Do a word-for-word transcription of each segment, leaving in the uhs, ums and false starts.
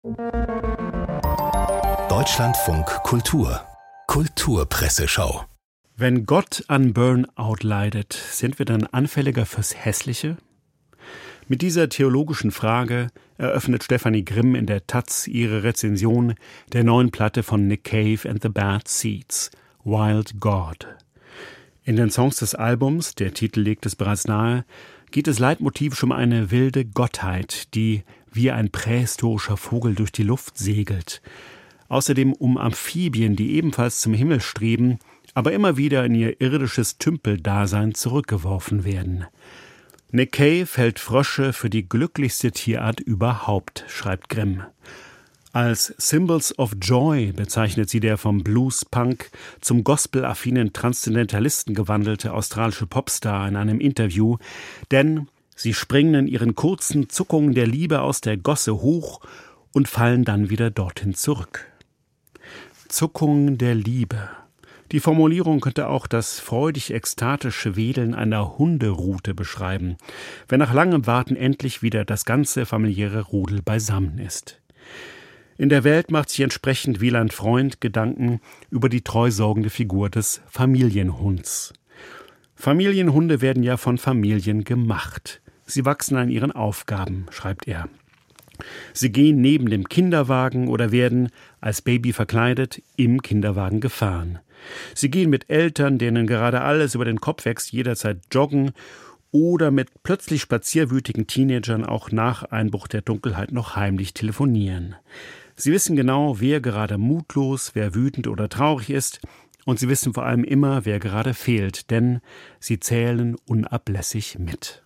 Deutschlandfunk Kultur Kulturpresseschau. Wenn Gott an Burnout leidet, sind wir dann anfälliger fürs Hässliche? Mit dieser theologischen Frage eröffnet Stefanie Grimm in der Taz ihre Rezension der neuen Platte von Nick Cave and the Bad Seeds, Wild God. In den Songs des Albums, der Titel legt es bereits nahe, geht es leitmotivisch um eine wilde Gottheit, die wie ein prähistorischer Vogel durch die Luft segelt. Außerdem um Amphibien, die ebenfalls zum Himmel streben, aber immer wieder in ihr irdisches Tümpeldasein zurückgeworfen werden. Nick Cave hält Frösche für die glücklichste Tierart überhaupt, schreibt Grimm. Als Symbols of Joy bezeichnet sie der vom Blues-Punk zum gospel-affinen Transzendentalisten gewandelte australische Popstar in einem Interview, denn sie springen in ihren kurzen Zuckungen der Liebe aus der Gosse hoch und fallen dann wieder dorthin zurück. Zuckungen der Liebe. Die Formulierung könnte auch das freudig-ekstatische Wedeln einer Hunderute beschreiben, wenn nach langem Warten endlich wieder das ganze familiäre Rudel beisammen ist. In der Welt macht sich entsprechend Wieland Freund Gedanken über die treusorgende Figur des Familienhunds. Familienhunde werden ja von Familien gemacht. Sie wachsen an ihren Aufgaben, schreibt er. Sie gehen neben dem Kinderwagen oder werden, als Baby verkleidet, im Kinderwagen gefahren. Sie gehen mit Eltern, denen gerade alles über den Kopf wächst, jederzeit joggen oder mit plötzlich spazierwütigen Teenagern auch nach Einbruch der Dunkelheit noch heimlich telefonieren. Sie wissen genau, wer gerade mutlos, wer wütend oder traurig ist, und sie wissen vor allem immer, wer gerade fehlt, denn sie zählen unablässig mit.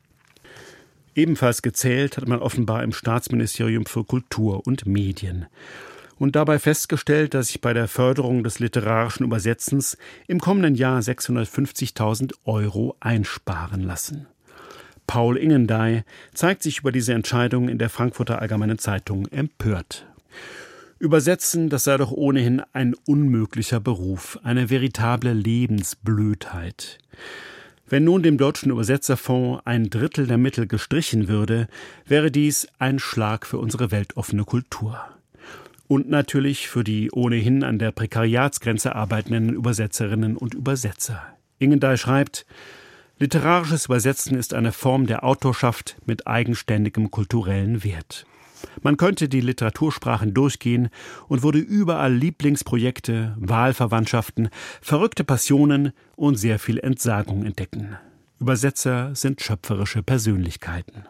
Ebenfalls gezählt hat man offenbar im Staatsministerium für Kultur und Medien und dabei festgestellt, dass sich bei der Förderung des literarischen Übersetzens im kommenden Jahr sechshundertfünfzigtausend Euro einsparen lassen. Paul Ingendey zeigt sich über diese Entscheidung in der Frankfurter Allgemeinen Zeitung empört. Übersetzen, das sei doch ohnehin ein unmöglicher Beruf, eine veritable Lebensblödheit. Wenn nun dem Deutschen Übersetzerfonds ein Drittel der Mittel gestrichen würde, wäre dies ein Schlag für unsere weltoffene Kultur. Und natürlich für die ohnehin an der Prekariatsgrenze arbeitenden Übersetzerinnen und Übersetzer. Ingendey schreibt, literarisches Übersetzen ist eine Form der Autorschaft mit eigenständigem kulturellen Wert. Man könnte die Literatursprachen durchgehen und würde überall Lieblingsprojekte, Wahlverwandtschaften, verrückte Passionen und sehr viel Entsagung entdecken. Übersetzer sind schöpferische Persönlichkeiten.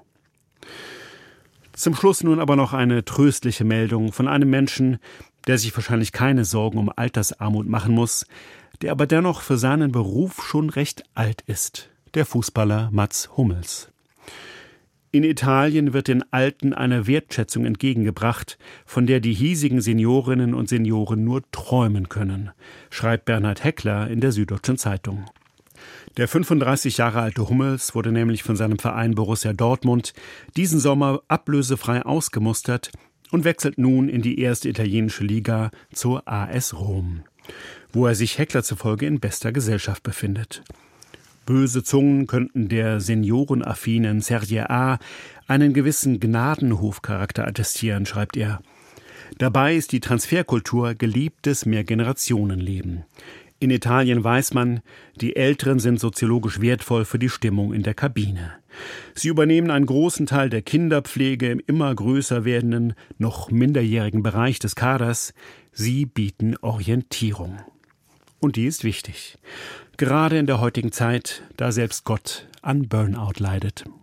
Zum Schluss nun aber noch eine tröstliche Meldung von einem Menschen, der sich wahrscheinlich keine Sorgen um Altersarmut machen muss, der aber dennoch für seinen Beruf schon recht alt ist, der Fußballer Mats Hummels. In Italien wird den Alten eine Wertschätzung entgegengebracht, von der die hiesigen Seniorinnen und Senioren nur träumen können, schreibt Bernhard Heckler in der Süddeutschen Zeitung. Der fünfunddreißig Jahre alte Hummels wurde nämlich von seinem Verein Borussia Dortmund diesen Sommer ablösefrei ausgemustert und wechselt nun in die erste italienische Liga zur A S Rom, wo er sich Heckler zufolge in bester Gesellschaft befindet. Böse Zungen könnten der seniorenaffinen Serie A einen gewissen Gnadenhofcharakter attestieren, schreibt er. Dabei ist die Transferkultur geliebtes Mehrgenerationenleben. In Italien weiß man, die Älteren sind soziologisch wertvoll für die Stimmung in der Kabine. Sie übernehmen einen großen Teil der Kinderpflege im immer größer werdenden, noch minderjährigen Bereich des Kaders. Sie bieten Orientierung. Und die ist wichtig. Gerade in der heutigen Zeit, da selbst Gott an Burnout leidet.